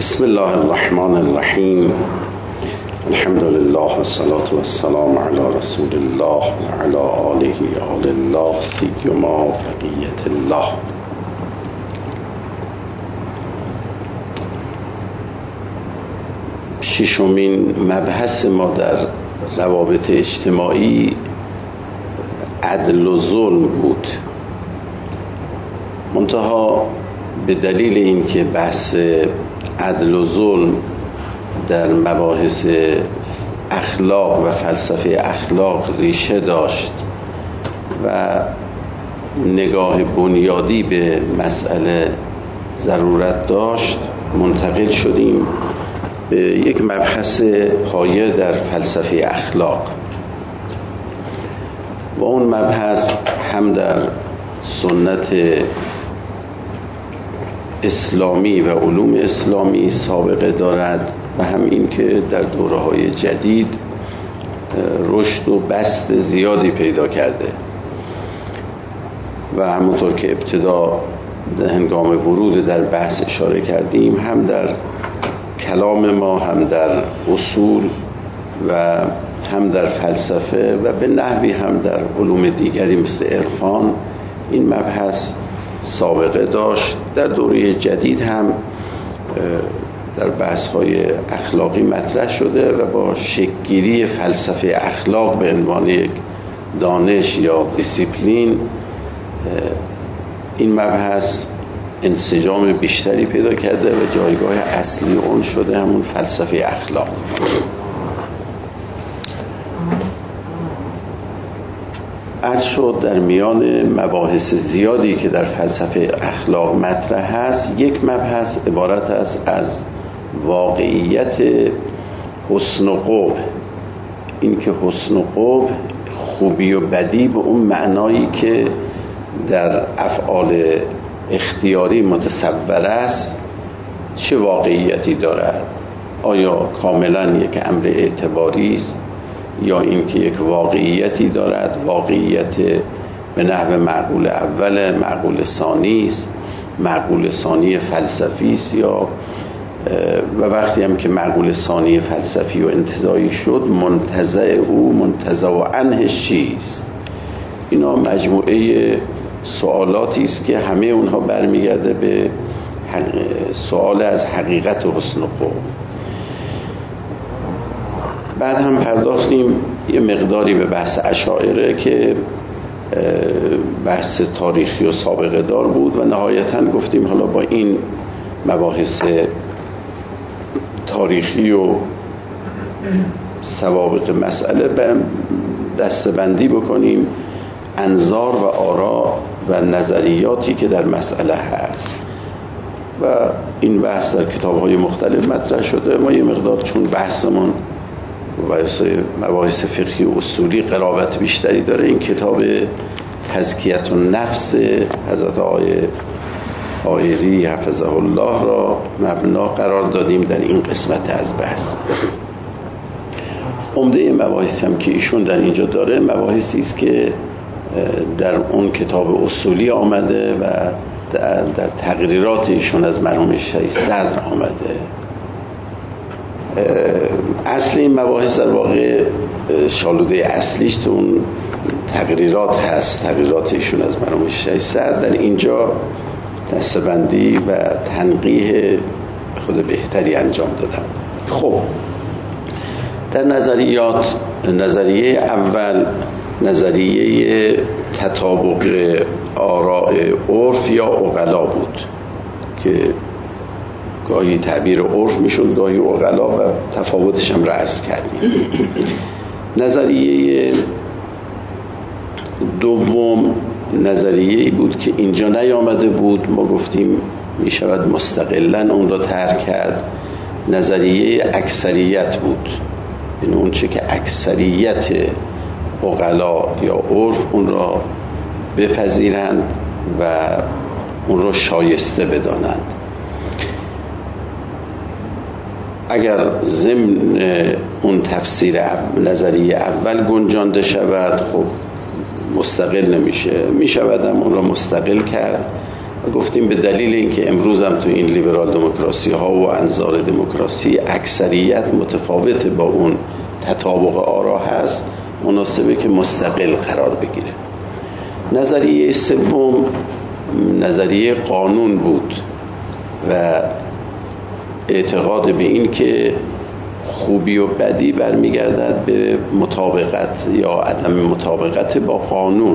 بسم الله الرحمن الرحیم. الحمد لله والصلاة والسلام علی رسول الله و علی آله آل الله سیما بقیت الله. ششمین مبحث ما در روابط اجتماعی عدل و ظلم بود. منتها به دلیل اینکه بحث عدل و ظلم در مباحث اخلاق و فلسفه اخلاق ریشه داشت و نگاه بنیادی به مسئله ضرورت داشت، منتقل شدیم به یک مبحث پایه در فلسفه اخلاق و اون مبحث هم در سنت اسلامی و علوم اسلامی سابقه دارد و هم این که در دوره‌های جدید رشد و بسط زیادی پیدا کرده و همونطور که ابتدا هنگام ورود در بحث اشاره کردیم، هم در کلام ما، هم در اصول و هم در فلسفه و به نحوی هم در علوم دیگری مثل عرفان این مبحث سابقه داشت. در دوره جدید هم در بحث‌های اخلاقی مطرح شده و با شکل‌گیری فلسفه اخلاق به عنوان یک دانش یا دیسیپلین این مبحث انسجام بیشتری پیدا کرده و جایگاه اصلی اون شده همون فلسفه اخلاق. عرض شد در میان مباحث زیادی که در فلسفه اخلاق مطرح هست، یک مبحث عبارت است از واقعیت حسن و قبح. این که حسن و قبح، خوبی و بدی به اون معنایی که در افعال اختیاری متصور است چه واقعیتی دارد؟ آیا کاملا یک امر اعتباری است یا اینکه یک واقعیتی دارد، واقعیت به نحو معقول اول، معقول ثانی است، معقول ثانی فلسفی است، یا و وقتی هم که معقول ثانی فلسفی و انتزاعی شد، منتزع او منتزع عنه چیست؟ اینا مجموعه سوالاتی است که همه اونها برمیگرده به سوال از حقیقت حسن و قبح. بعد هم پرداختیم یه مقداری به بحث اشاعره که بحث تاریخی و سابقه دار بود و نهایتاً گفتیم حالا با این مباحث تاریخی و سوابق مسئله دسته‌بندی بکنیم انظار و آرا و نظریاتی که در مسئله هست و این بحث در کتاب‌های مختلف مطرح شده. ما یه مقدار چون بحثمون مباحث فقهی و اصولی قرابت بیشتری داره، این کتاب تزکیة النفس حضرت آقای حائری حفظه الله را مبنا قرار دادیم در این قسمت از بحث. عمده مباحثی هم که ایشون در اینجا داره مباحثی است که در اون کتاب اصولی آمده و در تقریرات ایشون از مرحوم شیخ صدر آمده. اصل این مباحث در واقع شالوده اصلیش تو اون تقریرات هست، تقریرات ایشون از مرحوم شیخ صدر. در اینجا دسته‌بندی و تنقیح خود بهتری انجام دادم. خب در نظریات، نظریه اول نظریه تطابق آراء عرف یا عقلا بود که گاهی تعبیر عرف میشد، گاهی عقلا و تفاوتش هم را عرض کردیم. نظریه دوم نظریه‌ای بود که اینجا نیامده بود، ما گفتیم میشود مستقلاً اون را طرح کرد. نظریه اکثریت بود، یعنی اون چه که اکثریت عقلا یا عرف اون را بپذیرند و اون را شایسته بدانند. اگر ضمن اون تفسیر نظریه اول گنجانده شود، خب مستقل نمیشه، میشود هم اون را مستقل کرد گفتیم به دلیل اینکه امروز هم تو این لیبرال دموکراسی ها و انظار دموکراسی اکثریت متفاوت با اون تطابق آرا هست، مناسبه که مستقل قرار بگیره. نظریه سوم نظریه قانون بود و اعتقاد به این که خوبی و بدی برمیگردد به مطابقت یا عدم مطابقت با قانون.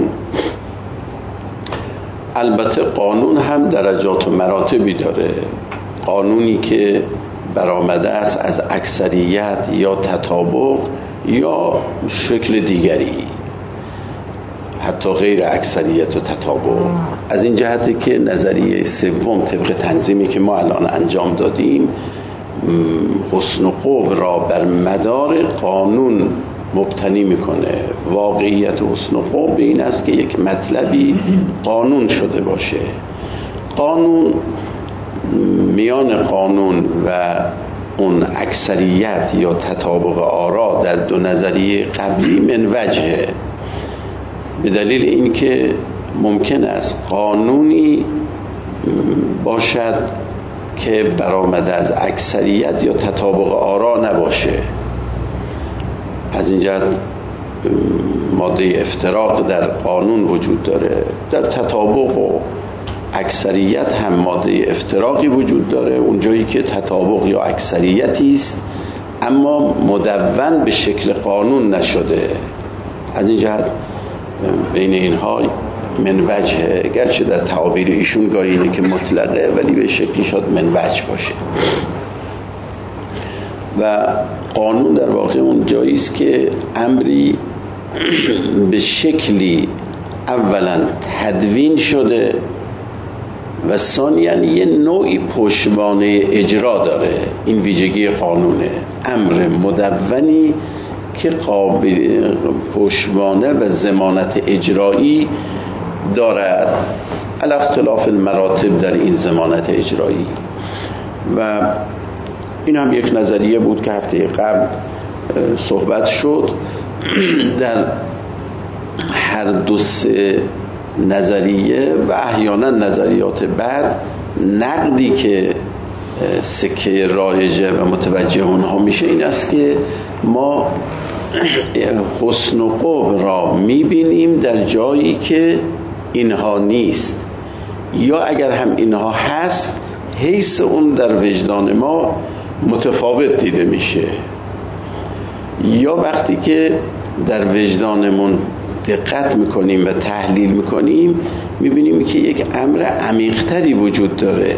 البته قانون هم درجات و مراتبی داره. قانونی که برآمده است از اکثریت یا تطابق یا شکل دیگری، حتی غیر اکثریت و تطابق. از این جهته که نظریه سوم طبق تنظیمی که ما الان انجام دادیم حسن و قبح را بر مدار قانون مبتنی میکنه. واقعیت حسن و قبح به این است که یک مطلبی قانون شده باشه. قانون، میان قانون و اون اکثریت یا تطابق آرا در دو نظریه قبلی من وجهه، به دلیل اینکه ممکن است قانونی باشد که برآمده از اکثریت یا تطابق آرا نباشه. از این جهت ماده افتراق در قانون وجود داره، در تطابق و اکثریت هم ماده افتراقی وجود داره، اونجایی که تطابق یا اکثریتی است اما مدون به شکل قانون نشده. از این جهت بین اینها من وجه، گرچه در تعابیر ایشون گاهی اینه که مطلقه ولی به شکلی شاید من وجه باشه. و قانون در واقع اون جایی است که امری به شکلی اولا تدوین شده و ثانیاً یه نوعی پشتوانه اجرا داره. این ویژگی قانونه، امر مدونی که قابل پشتوانه و ضمانت اجرایی دارد، علی اختلاف المراتب در این ضمانت اجرایی. و این هم یک نظریه بود که هفته قبل صحبت شد. در هر دو سه نظریه و احیانا نظریات بعد نقدی که سکه رایجه و متوجه اونها میشه این است که ما حسن و قبح را میبینیم در جایی که اینها نیست، یا اگر هم اینها هست حیث اون در وجدان ما متفاوت دیده میشه، یا وقتی که در وجدانمون دقت میکنیم و تحلیل میکنیم میبینیم که یک امر عمیق‌تری وجود داره،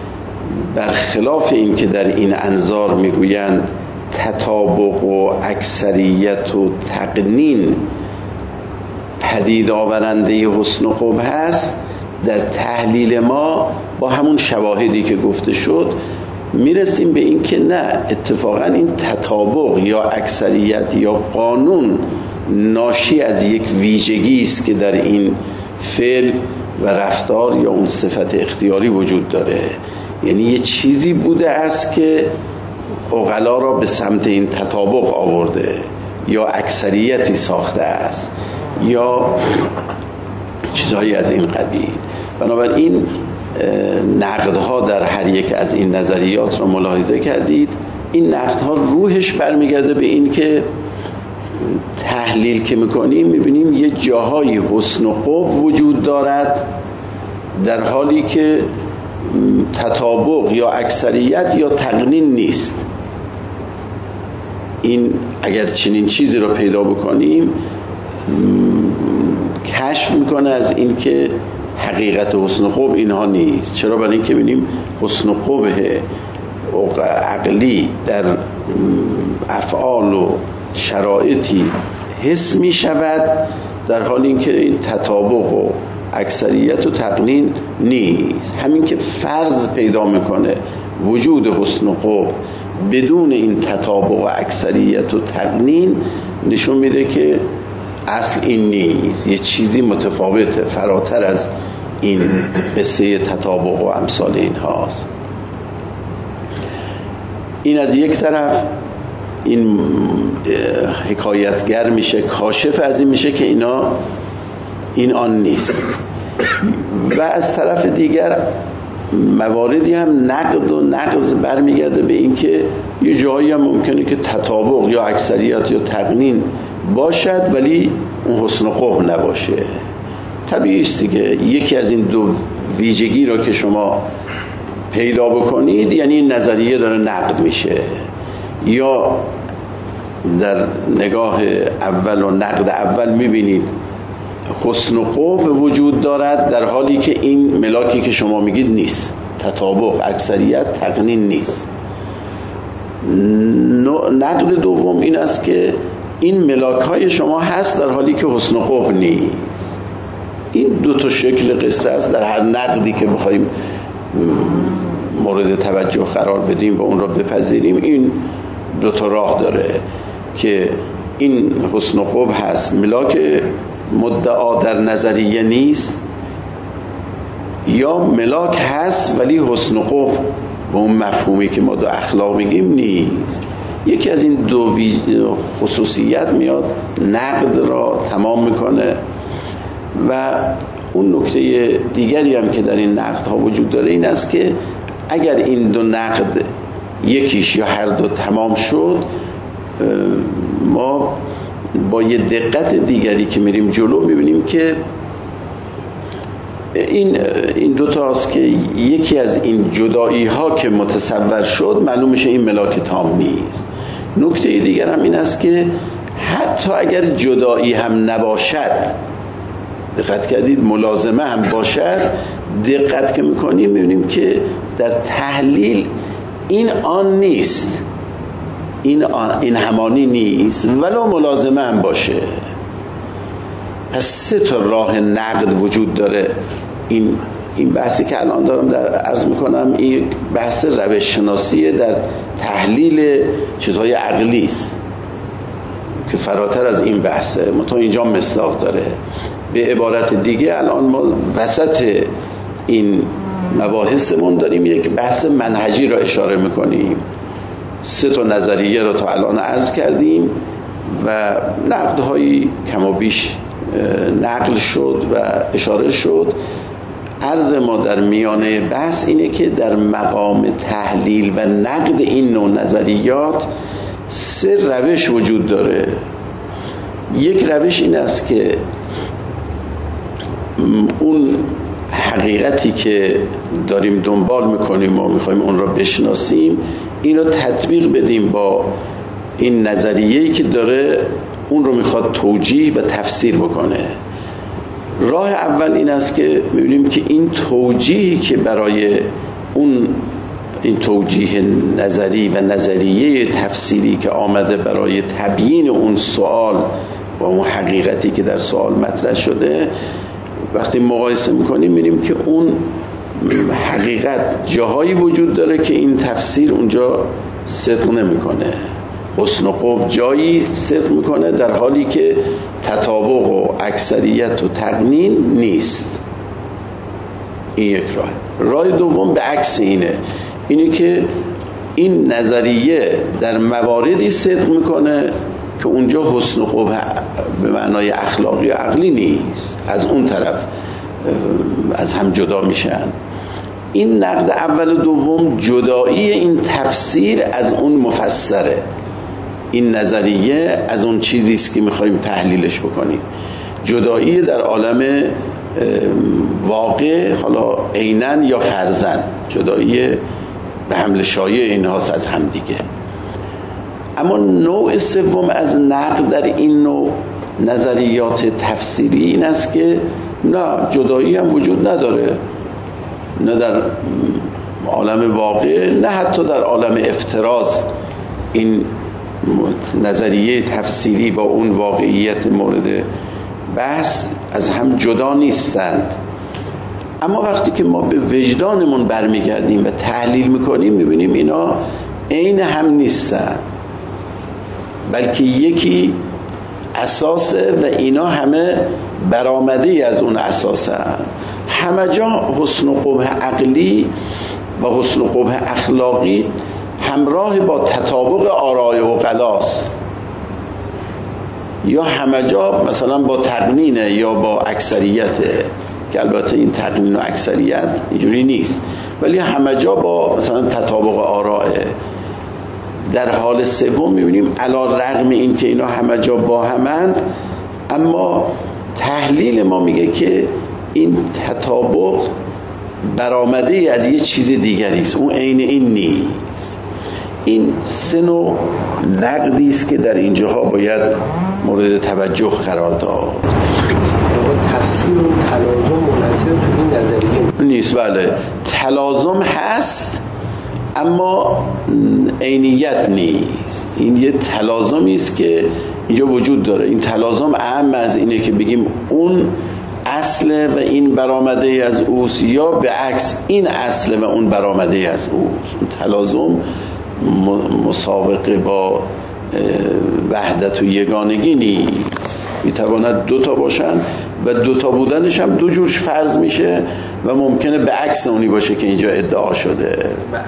برخلاف این که در این انظار میگویند تطابق و اکثریت و تقنین پدید آورنده حسن و قبح هست. در تحلیل ما با همون شواهدی که گفته شد میرسیم به این که نه، اتفاقا این تطابق یا اکثریت یا قانون ناشی از یک ویژگی است که در این فعل و رفتار یا اون صفت اختیاری وجود داره. یعنی یه چیزی بوده است که عقلا را به سمت این تطابق آورده، یا اکثریتی ساخته است، یا چیزهایی از این قبیل. بنابراین نقدها در هر یک از این نظریات را ملاحظه کردید. این نقدها روحش برمیگرده به این که تحلیل که میکنیم میبینیم یه جاهای حسن و قبح وجود دارد در حالی که تطابق یا اکثریت یا تقنین نیست. این اگر چنین چیزی رو پیدا بکنیم کشف میکنه از این که حقیقت حسن و قبح اینها نیست. چرا؟ برای اینکه ببینیم حسن و قبح عقلی در افعال و شرایطی حس می شود، در حالی اینکه این تطابق و اکثریت و تقنین نیست. همین که فرض پیدا میکنه وجود حسن و قبح بدون این تطابق و اکثریت و تقنین، نشون میده که اصل این نیست، یه چیزی متفاوته، فراتر از این قصه تطابق و امثال این هاست. این از یک طرف این حکایتگر میشه، کاشف از این میشه که اینا این آن نیست. و و از طرف دیگر مواردی هم نقد و نقض برمیگرده به این که یه جایی هم ممکنه که تطابق یا اکثریت یا تقنین باشد ولی اون حسن و قبح نباشه. طبیعی است دیگه. یکی از این دو ویژگی رو که شما پیدا بکنید یعنی این نظریه داره نقد میشه، یا در نگاه اول و نقد اول میبینید حسن و قبح وجود دارد در حالی که این ملاکی که شما میگید نیست، تطابق، اکثریت، تقنین نیست. نقد دوم این است که این ملاک های شما هست در حالی که حسن و قبح نیست. این دو تا شکل قصه است. در هر نقدی که بخوایم مورد توجه قرار بدیم و اون را بپذیریم این دو تا راه داره که این حسن و قبح هست، ملاک مدعا در نظریه نیست، یا ملاک هست ولی حسن و قبح به اون مفهومی که ما دو اخلاق میگیم نیست. یکی از این دو خصوصیت میاد نقد را تمام میکنه. و اون نکته دیگری هم که در این نقد ها وجود داره این است که اگر این دو نقد یکیش یا هر دو تمام شد، ما با یه دقت دیگری که میریم جلو میبینیم که این دو تاست که یکی از این جدایی ها که متصور شد معلوم میشه این ملاک تام نیست. نکته دیگر هم این است که حتی اگر جدایی هم نباشد، دقت کردید ملازمه هم باشد، دقت که میکنیم میبینیم که در تحلیل این آن نیست، این همانی نیست ولو ملازمه هم باشه. پس سه تا راه نقد وجود داره. این بحثی که الان دارم عرض میکنم این بحث روش شناسیه در تحلیل چیزهای عقلی است که فراتر از این بحثه، منتها اینجا مصداق داره. به عبارت دیگه الان ما وسط این مباحثمون داریم یک بحث منهجی را اشاره میکنیم. سه تا نظریه را تا الان عرض کردیم و نقدهایی کم و بیش نقل شد و اشاره شد. عرض ما در میانه بحث اینه که در مقام تحلیل و نقد این نوع نظریات سه روش وجود داره. یک روش این است که اون حقیقتی که داریم دنبال میکنیم و میخوایم اون را بشناسیم این رو تطبیق بدیم با این نظریه‌ای که داره اون رو میخواد توجیه و تفسیر بکنه. راه اول این است که میبینیم که این توجیهی که برای این توجیه نظری و نظریه تفسیری که آمده برای تبیین اون سوال و اون حقیقتی که در سوال مطرح شده، وقتی مقایسه میکنیم میبینیم که اون حقیقت جاهایی وجود داره که این تفسیر اونجا صدق نمیکنه، حسن و قبح جایی صدق میکنه در حالی که تطابق و اکثریت و تقنین نیست. این یک راه دوم به عکس اینه که این نظریه در مواردی صدق میکنه که اونجا حسن و قبح به معنای اخلاقی و عقلی نیست، از اون طرف از هم جدا میشن. این نقد اول و دوم جدایی این تفسیر از اون مفسره. این نظریه از اون چیزی است که میخوایم تحلیلش بکنیم. جدایی در عالم واقع، حالا عیناً یا فرضاً، جدایی به حمل شایع اینهاست از هم دیگه. اما نوع سوم از نقد در این نوع نظریات تفسیری این است که نه، جدایی هم وجود نداره، نه در عالم واقع نه حتی در عالم افتراض. این نظریه تفسیری با اون واقعیت مورد بحث از هم جدا نیستند. اما وقتی که ما به وجدانمون برمیگردیم و تحلیل میکنیم میبینیم اینا عین هم نیستن، بلکه یکی اساسه و اینا همه برآمده از اون اساسه. همه جا حسن و قبح عقلی و حسن و قبح اخلاقی همراه با تطابق آرای و غلاست، یا همه جا مثلا با تقنینه یا با اکثریته که البته این تقنین و اکثریت اینجوری نیست، ولی همه جا با مثلا تطابق آراء. در حال سوم میبینیم علی رغم این که اینا همه جا با همند، اما تحلیل ما میگه که این تطابق برآمده از یه چیز دیگری است، اون عین این نیست. این سه نوع نقدی است که در اینجاها باید مورد توجه قرار داد. تفسیر و تلازم منحصر تو این نظریه نیست. بله تلازم هست اما عینیت نیست. این یه تلازمی است که اینجا وجود داره. این تلازم اهم از اینه که بگیم اون اصل و این برآمده از اوست، یا به عکس این اصل و اون برآمده از اوست. اون تلازم مسابقه با وحدت و یگانگی نیست. میتواند دوتا باشن و دوتا بودنش هم دو جورش فرض میشه و ممکنه به عکس اونی باشه که اینجا ادعا شده.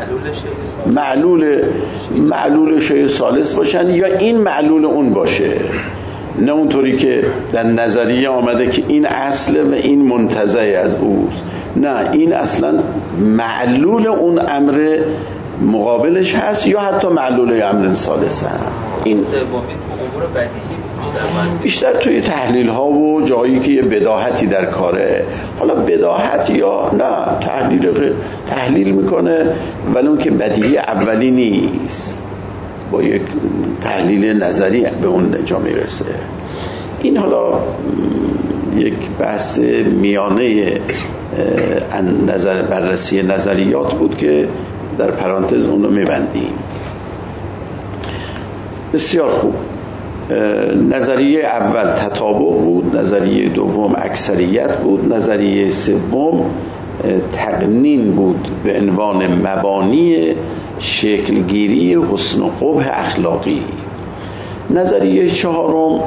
معلول شیء ثالث باشن یا این معلول اون باشه، نه اونطوری که در نظریه آمده که این اصله و این منتزع از اوست. نه، این اصلا معلول اون امر مقابلش هست یا حتی معلول امر ثالث هم. این بیشتر توی تحلیل ها و جایی که یه بداهتی در کاره، حالا بداهت یا نه تحلیل میکنه ولی اون که بدیهی اولی نیست، با یک تحلیل نظری به اون جا میرسه. این حالا یک بحث میانه بررسی نظریات بود که در پرانتز اون رو میبندیم. بسیار خوب. نظریه اول تطابق بود، نظریه دوم اکثریت بود، نظریه سوم تقنین بود به عنوان مبانی شکلگیری حسن و قبح اخلاقی. نظریه چهارم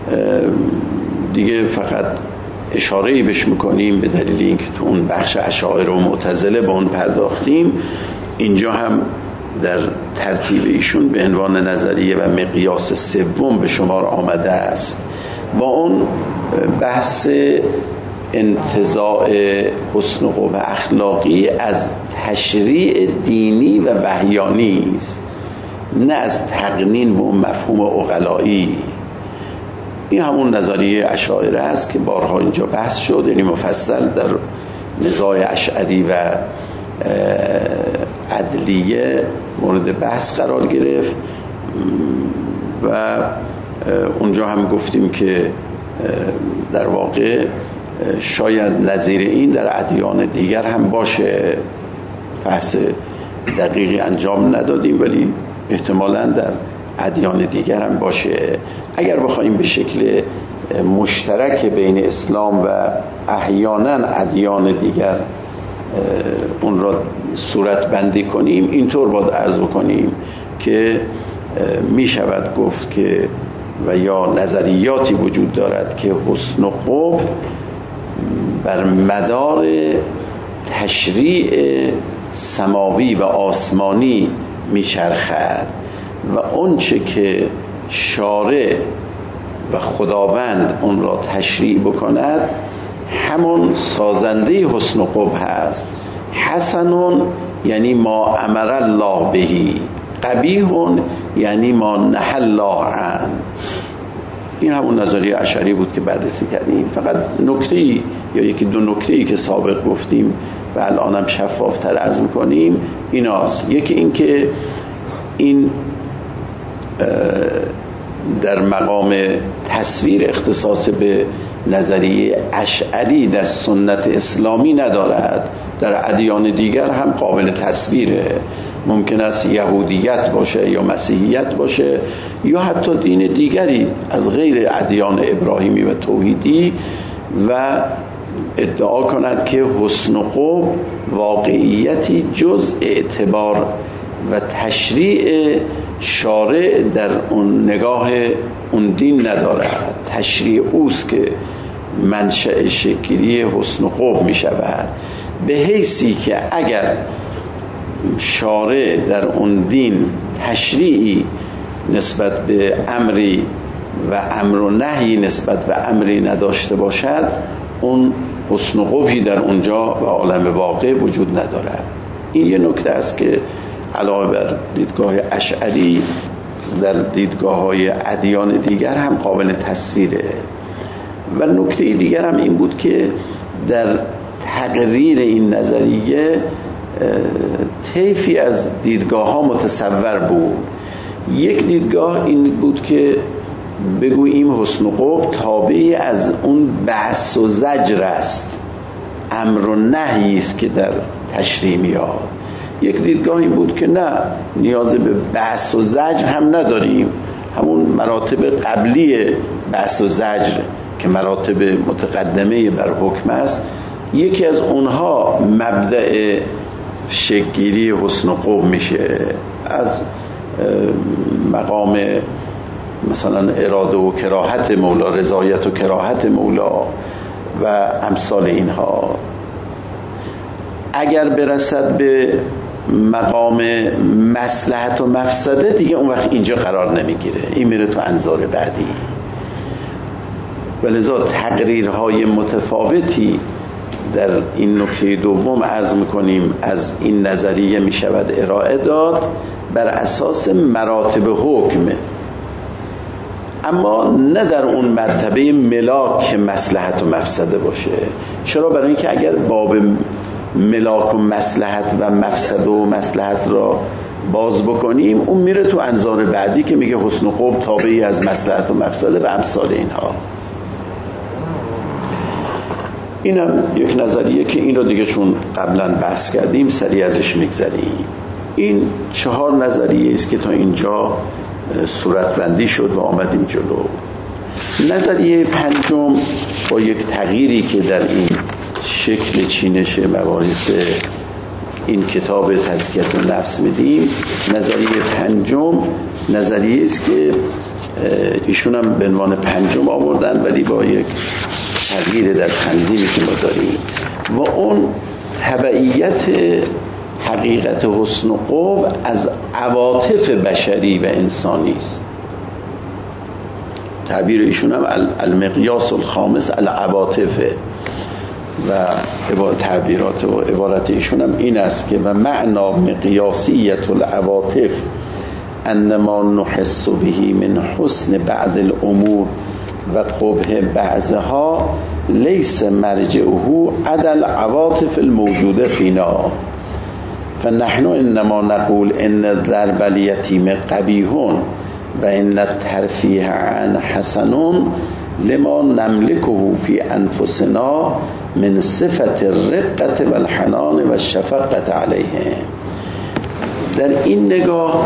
دیگه فقط اشاره‌ای بهش میکنیم به دلیل اینکه تو اون بخش اشاعره و معتزله با اون پرداختیم. اینجا هم در ترتیب ایشون به عنوان نظریه و مقیاس سوم به شمار آمده است. با اون بحث انتزاع حسن و قبح اخلاقی از تشریع دینی و وحیانی است، نه از تقنین و مفهوم عقلایی. این همون نظریه اشاعره است که بارها اینجا بحث شد، یعنی مفصل در نزاع اشعری و عدلیه مورد بحث قرار گرفت و اونجا هم گفتیم که در واقع شاید نظیر این در ادیان دیگر هم باشه. بحث دقیقی انجام ندادیم ولی احتمالاً در ادیان دیگر هم باشه. اگر بخوایم به شکل مشترک بین اسلام و احیانا ادیان دیگر اون را صورت بندی کنیم، اینطور باید عرض بکنیم که می شود گفت که و یا نظریاتی وجود دارد که حسن و قبح بر مدار تشریع سماوی و آسمانی میچرخد و اون چه که شارع و خداوند اون را تشریع بکند همون سازنده حسن و قبح هست. حسنون یعنی ما امر الله بهی، قبیحون یعنی ما نهی الله عنه. این همون نظریه اشعری بود که بررسی کردیم. فقط نکته‌ای یا یکی دو نکته‌ای که سابق گفتیم و الانم شفافتر عرض می‌کنیم ایناست. یکی این که این در مقام تصویر اختصاص به نظریه اشعری در سنت اسلامی ندارد، در ادیان دیگر هم قابل تصویره. ممکن است یهودیت باشه یا مسیحیت باشه یا حتی دین دیگری از غیر ادیان ابراهیمی و توحیدی و ادعا کند که حسن و قبح واقعیتی جز اعتبار و تشریع شارع در اون نگاه اون دین ندارد. تشریع اوست که منشأ شکلی حسن و قبح می شود، به حیثی که اگر شارع در اون دین تشریعی نسبت به امری و امر و نهی نسبت به امری نداشته باشد، اون حسن و قبحی در اونجا و عالم واقع وجود ندارد. این یه نکته است که علاوه بر دیدگاه اشعری در دیدگاه‌های ادیان دیگر هم قابل تصویره. و نکته دیگر هم این بود که در تقریر این نظریه طیفی از دیدگاه‌ها متصور بود. یک دیدگاه این بود که بگوییم حسن و قبح تابعی از اون بحث و زجر است، امر و نهی است که در تشریع میاد. یک دیدگاه این بود که نه، نیاز به بحث و زجر هم نداریم، همون مراتب قبلی بحث و زجر که مراتب متقدمه بر حکم است، یکی از اونها مبدأ شکل‌گیری حسن و قبح میشه، از مقام مثلا اراده و کراهت مولا، رضایت و کراهت مولا و امثال اینها. اگر برسد به مقام مصلحت و مفسده دیگه اون وقت اینجا قرار نمیگیره، این میره تو انظار بعدی. ولذا تقریرهای متفاوتی در این نکته دوم عرض میکنیم از این نظریه میشود ارائه داد بر اساس مراتب حکم، اما نه در اون مرتبه ملاک مصلحت و مفسده باشه. چرا؟ برای اینکه اگر باب ملاک و مصلحت و مفسده و مصلحت را باز بکنیم اون میره تو انظار بعدی که میگه حسن و قبح تابعی از مصلحت و مفسده و امثال اینها. اینم یک نظریه که این رو دیگه چون قبلا بحث کردیم سریع ازش میگذریم. این 4 نظریه است که تا اینجا صورتبندی شد و آمدیم جلو. نظریه پنجم با یک تغییری که در این شکل چینش مباحث این کتاب تزکیه النفس میدیم، نظریه پنجم نظریه است که ایشون هم به عنوان پنجم آوردن ولی با یک تغییر در تنظیمی که ما داریم، و اون تبعیت حقیقت حسن و قبح از عواطف بشری و انسانی است. تعبیر ایشون هم المقیاس الخامس العواطف، و تعبیرات و عبارت ایشون هم این است که و معنا مقیاسیت العواطف انما نحس به من حسن بعد الامور و قبح بعضها لیس مرجعه عدل عواطف الموجوده فینا فنحن انما نقول ان ضرب الیتیم قبیح و ان الترفیه عن حسن لما نملكه فی انفسنا من صفت الرقة والحنان والشفقة علیه. در این نگاه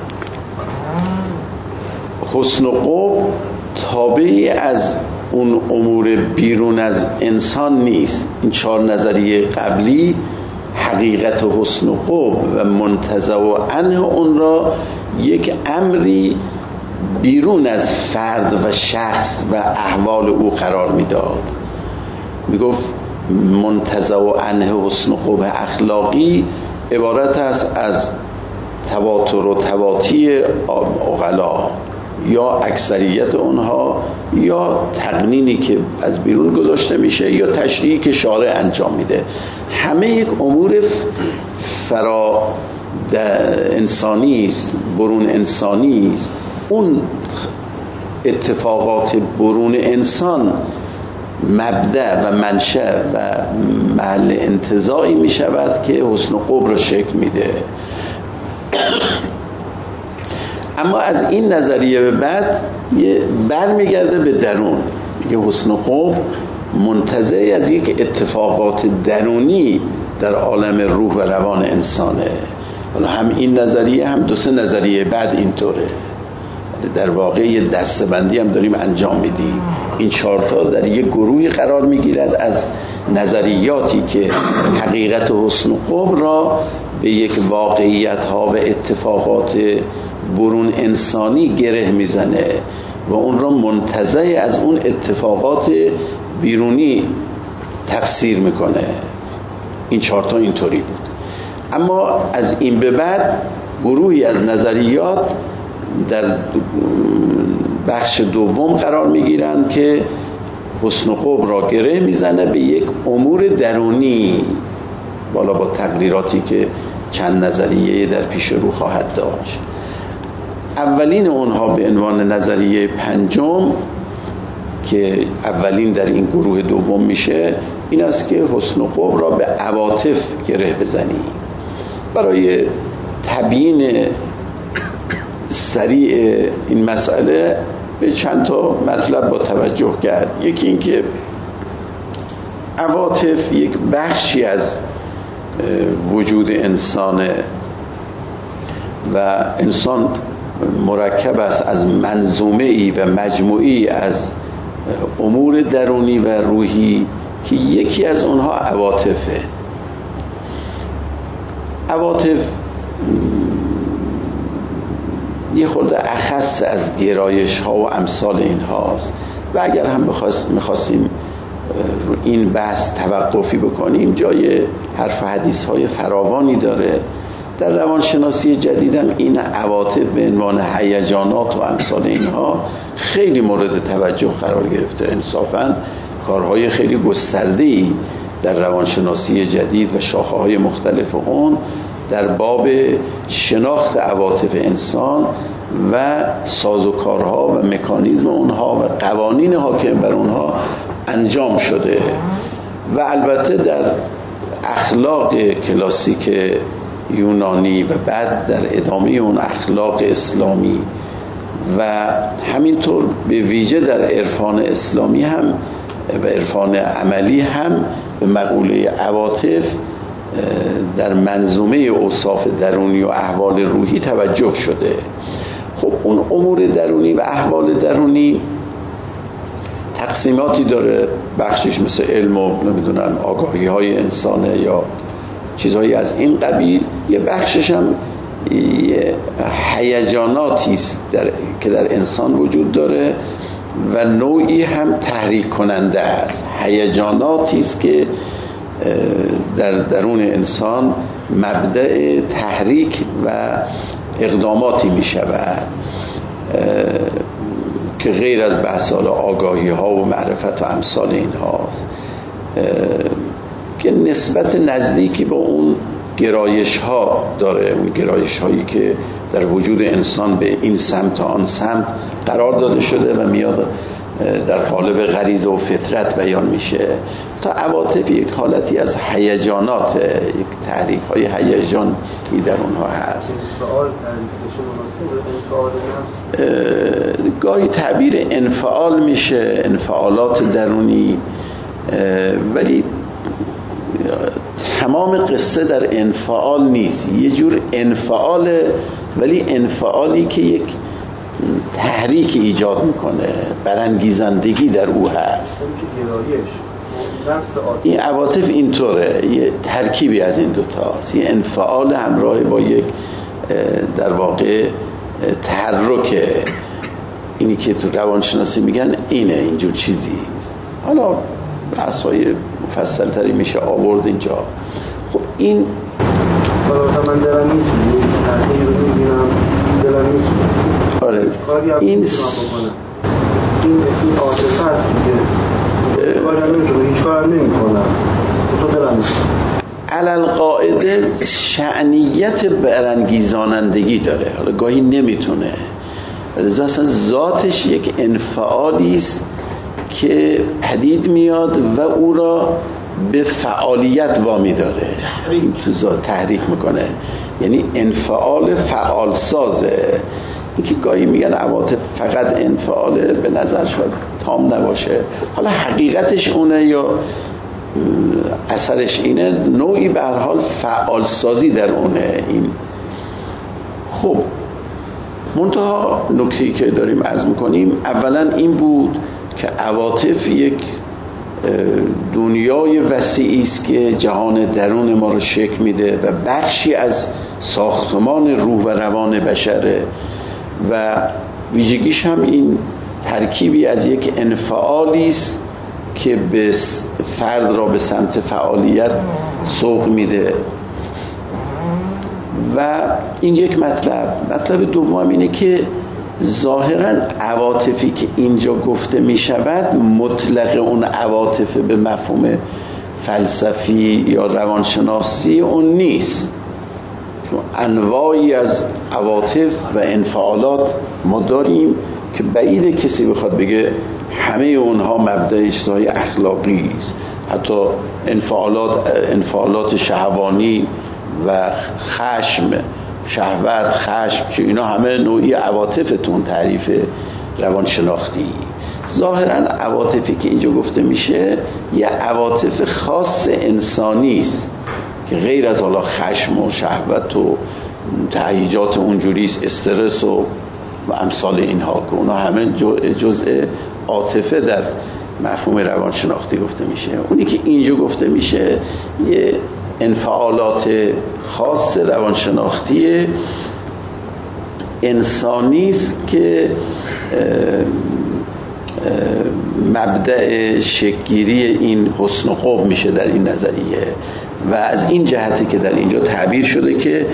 حسن و قبح تابعی از اون امور بیرون از انسان نیست. این 4 نظریه قبلی حقیقت حسن و قبح و منتزع عنه اون را یک امری بیرون از فرد و شخص و احوال او قرار میداد. میگفت منتزع عنه حسن و قبح اخلاقی عبارت است از تواتر و تواطی عقلا یا اکثریت اونها یا تقنینی که از بیرون گذاشته میشه یا تشریعی که شارع انجام میده. همه یک امور فرا انسانی است، برون انسانی است. اون اتفاقات برون انسان مبدأ و منشأ و محل انتزاعی می شود که حسن و قبح را شکل میده. اما از این نظریه به بعد برمیگرده به درون، میگه حسن و قبح منتزع از یک اتفاقات درونی در عالم روح و روان انسانه. حالا هم این نظریه هم 2-3 نظریه بعد اینطوره. در واقع یه دسته‌بندی هم داریم انجام میدیم. این 4 تا در یک گروهی قرار میگیرد از نظریاتی که حقیقت حسن و قبح را به یک واقعیت ها و اتفاقات برون انسانی گره میزنه و اون را منتزع از اون اتفاقات بیرونی تفسیر میکنه. این 4 تا اینطوری بود. اما از این به بعد گروهی از نظریات در بخش دوم قرار میگیرند که حسن و قبح را گره میزنه به یک امور درونی، بالا با تقریراتی که چند نظریه در پیش رو خواهد داشت. اولین اونها به عنوان نظریه پنجم که اولین در این گروه دوم میشه، این است که حسن و قبح را به عواطف گره بزنیم. برای تبیین سریع این مسئله به چند تا مطلب با توجه کرد. یکی این که عواطف یک بخشی از وجود انسانه و انسان مرکب است از منظومه‌ای و مجموعی از امور درونی و روحی که یکی از اونها عواطفه. عواطف یه خورده اخص از گرایش ها و امثال این هاست و اگر هم میخواستیم این بحث توقفی بکنیم جای حرف حدیث های فراوانی داره. در روانشناسی جدیدم این عواطف به عنوان هیجانات و امثال اینها خیلی مورد توجه قرار گرفته. انصافاً کارهای خیلی گسترده‌ای در روانشناسی جدید و شاخه‌های مختلف اون در باب شناخت عواطف انسان و سازوکارها و مکانیزم اونها و قوانین حاکم بر اونها انجام شده و البته در اخلاق کلاسیک یونانی و بعد در ادامه اون اخلاق اسلامی و همینطور به ویژه در عرفان اسلامی هم و عرفان عملی هم به مقوله عواطف در منظومه اوصاف درونی و احوال روحی توجه شده. خب اون امور درونی و احوال درونی تقسیماتی داره، بخشش مثل علم و نمیدونم آگاهی های انسانه یا چیزهایی از این قبیل، یه بخشش هم هیجاناتی است که در انسان وجود داره و نوعی هم تحریک کننده است. هیجاناتی است که در درون انسان مبدأ تحریک و اقداماتی می شود که غیر از بحث آگاهی ها و معرفت و امثال این هاست که نسبت نزدیکی با اون گرایش ها داره، اون گرایش هایی که در وجود انسان به این سمت و آن سمت قرار داده شده و میاد در قالب غریزه و فطرت بیان میشه. تا عواطف یک حالتی از هیجانات، یک تحریک های هیجانی در اونها هست. گاهی تعبیر انفعال میشه، انفعالات درونی، ولی تمام قصه در انفعال نیست. یه جور انفعاله ولی انفعالی که یک تحریک ایجاد میکنه، برانگیزندگی در او هست. این عواطف اینطوره، یه ترکیبی از این دوتاست، یه انفعال همراه با یک در واقع تحرک. اینی که تو روانشناسی میگن اینه، اینجور چیزی است. حالا بحث‌های مفصل تری میشه آورد اینجا. خب این مثلا من دلم نیست صحنه‌ای رو میبینم دلم نیست. آره این عاطفه است دیگه، هیچ کار نمی‌کنم، تو دلم نیست. علالقاعده شأنیت برانگیزانندگی داره، حالا گاهی نمیتونه، ولی اصلا ذاتش یک انفعالی است که پدید میاد و او را به فعالیت وامی داره، تو ذات تحریک میکنه، یعنی انفعال فعال سازه. این که گاهی میگن عواطف فقط انفعاله، به نظر شاید تام نباشه. حالا حقیقتش اونه یا اثرش اینه، نوعی به هر حال فعال سازی در اونه این. خب منتها نکته‌ای که داریم عرض میکنیم اولا این بود که عواطف یک دنیای وسیعی است که جهان درون ما رو شکل میده و بخشی از ساختمان روح و روان بشره و ویژگیش هم این ترکیبی از یک انفعالی است که به فرد را به سمت فعالیت سوق میده. و این یک مطلب دوم اینه که ظاهرا عواطفی که اینجا گفته می شود مطلق اون عواطف به مفهوم فلسفی یا روانشناسی اون نیست، چون انواعی از عواطف و انفعالات ما داریم که بعیده کسی بخواد بگه همه اونها مبدأ چیزهای اخلاقی است. حتی انفعالات شهوانی و خشم، شهوت، خشم، چه اینا همه نوعی عواطفتون تعریف روانشناختی. ظاهرا عواطفی که اینجا گفته میشه یه عواطف خاص انسانی است که غیر از حالا خشم و شهوت و تهیجات اونجوریست، استرس و امثال اینها که اونا همه جزء عاطفه در مفهوم روانشناختی گفته میشه. اونی که اینجا گفته میشه یه انفعالات خاص روانشناختی انسانی است که مبدأ شکل‌گیری این حسن و قبح میشه در این نظریه، و از این جهتی که در اینجا تعبیر شده که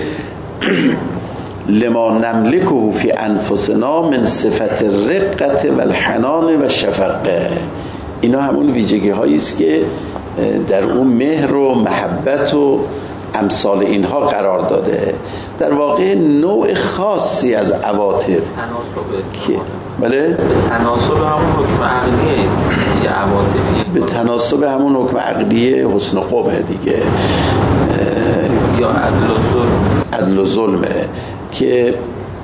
لما نملکه فی انفسنا من صفت الرقة و الحنان و شفقه، اینا همون ویژگی هایی است که در اون مهر و محبت و امثال اینها قرار داده. در واقع نوع خاصی از عواطف که بله به تناسب همون حکم عقلیه یا عواطفی، به تناسب همون حکم عقلیه حسن و قبح دیگه یا عدل و ظلمه که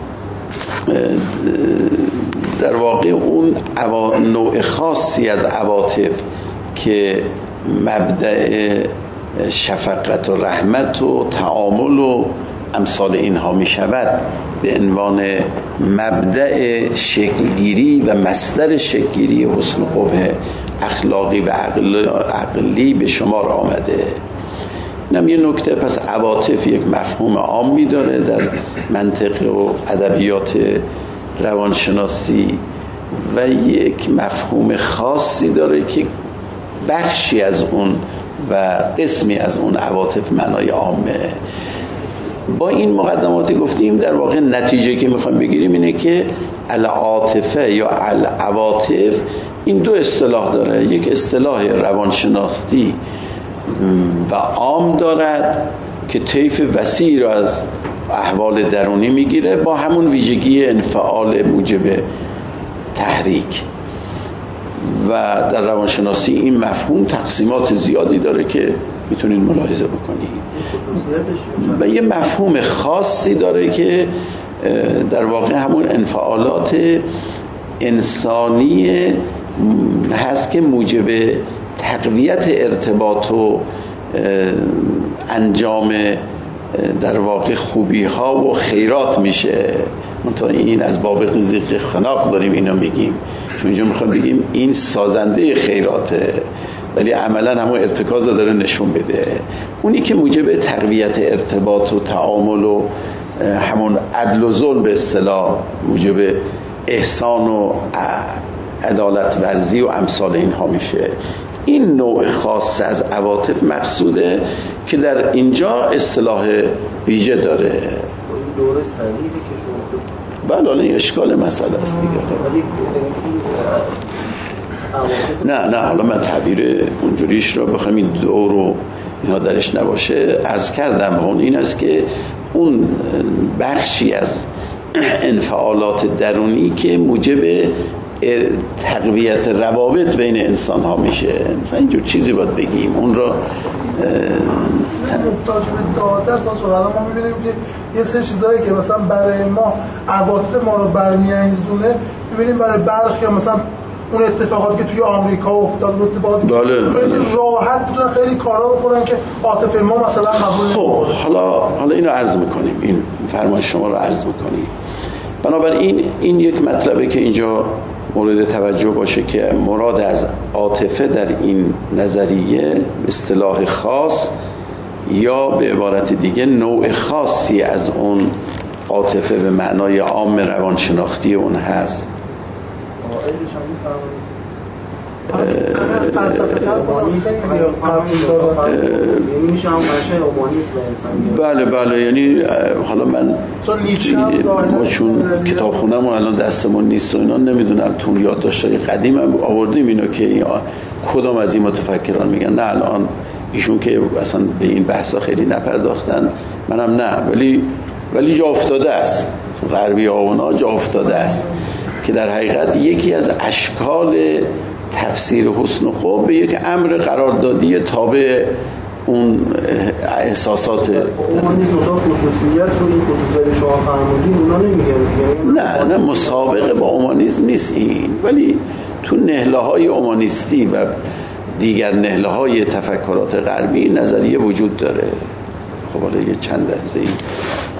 در واقع اون نوع خاصی از عواطف که مبدأ شفقت و رحمت و تعامل و امثال اینها می شود به عنوان مبدأ شکلگیری و مصدر شکلگیری حسن و قبح اخلاقی و عقلی به شمار آمده. اینم یه نکته. پس عواطف یک مفهوم عامی داره در منطق و ادبیات روانشناسی و یک مفهوم خاصی داره که بخشی از اون و قسمی از اون عواطف معنای عامه. با این مقدماتی گفتیم در واقع نتیجه که میخوایم بگیریم اینه که العاطفه یا العواطف این دو اصطلاح داره. یک اصطلاح روانشناختی و عام دارد که طیف وسیع را از احوال درونی میگیره با همون ویژگی انفعال موجب تحریک، و در روانشناسی این مفهوم تقسیمات زیادی داره که میتونید ملاحظه بکنید و یه مفهوم خاصی داره که در واقع همون انفعالات انسانی هست که موجب تقویت ارتباط و انجام در واقع خوبی ها و خیرات میشه. منتها این از باب قضیه خناق داریم اینو میگیم، چون اینجا میخوام بگیم این سازنده خیراته ولی عملا همون ارتکاز داره نشون بده. اونی که موجب تقویت ارتباط و تعامل و همون عدل و ظلم به اصطلاح موجب احسان و عدالت ورزی و امثال اینها میشه. این نوع خاص از عواطف مقصوده که در اینجا اصطلاح ویژه داره. دوره سریعی که شما بله اشکال مسئله است دیگه. نه حالا من تعبیر اونجوریش رو بخوام این دور و اینا درش نباشه عرض کردم. اون این است که اون بخشی از انفعالات درونی که موجب تقویت روابط بین انسان ها میشه. مثلا اینجور چیزی باید بگیم اون رو محتاج به داده است. الان ما میبینیم که یه سری چیزایی که مثلا برای ما عواطف ما رو برمیانگیزونه میبینیم برای برخی مثلا اون اتفاقاتی که توی آمریکا افتاد و اتفاقاتی خیلی راحت بتونن خیلی کارا بکنن که عاطفه ما مثلا قبول نکنه. حالا اینو عرض میکنیم، این فرمایش شما رو عرض میکنیم. بنابراین این یک مطلبه که اینجا مورد توجه باشه که مراد از عاطفه در این نظریه اصطلاح خاص یا به عبارت دیگه نوع خاصی از اون عاطفه به معنای عام روانشناختی اون هست. فلسفه تر میشه هم قشنگ اومانیسم انسانی. بله یعنی حالا من چون کتابخونه‌مون الان دستمون نیست و اینا نمیدونم تو یادداشت‌های قدیمم آوردیم اینو که کدام از این متفکران میگن نه الان ایشون که اصلا به این بحثا خیلی نپرداختن، منم نه، ولی جا افتاده است، غربی ها اونا جا افتاده است که در حقیقت یکی از اشکال تفسیر حسن و خوب به یک امر قراردادی تابع اون احساسات اومانیسم خصوصیت رو این خصوصیت شما فرمودین اونا نمیگن. نه مسابقه با اومانیسم نیست این، ولی تو نهله‌های اومانیستی و دیگر نهله‌های تفکرات غربی نظریه وجود داره. خب حالا یه چند لحظه این